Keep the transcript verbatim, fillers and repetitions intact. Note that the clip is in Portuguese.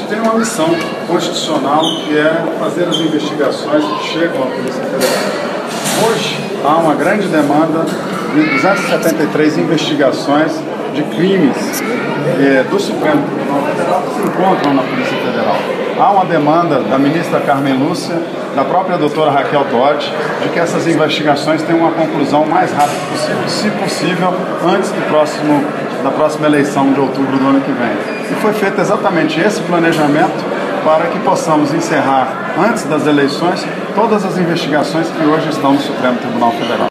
tem uma missão constitucional que é fazer as investigações que chegam à Polícia Federal. Hoje há uma grande demanda de duzentas e setenta e três investigações de crimes eh, do Supremo Tribunal Federal que se encontram na Polícia Federal. Há uma demanda da ministra Carmen Lúcia, da própria doutora Raquel Dodge, de que essas investigações tenham uma conclusão o mais rápida possível, se possível, antes do próximo, da próxima eleição de outubro do ano que vem. E foi feito exatamente esse planejamento para que possamos encerrar, antes das eleições, todas as investigações que hoje estão no Supremo Tribunal Federal.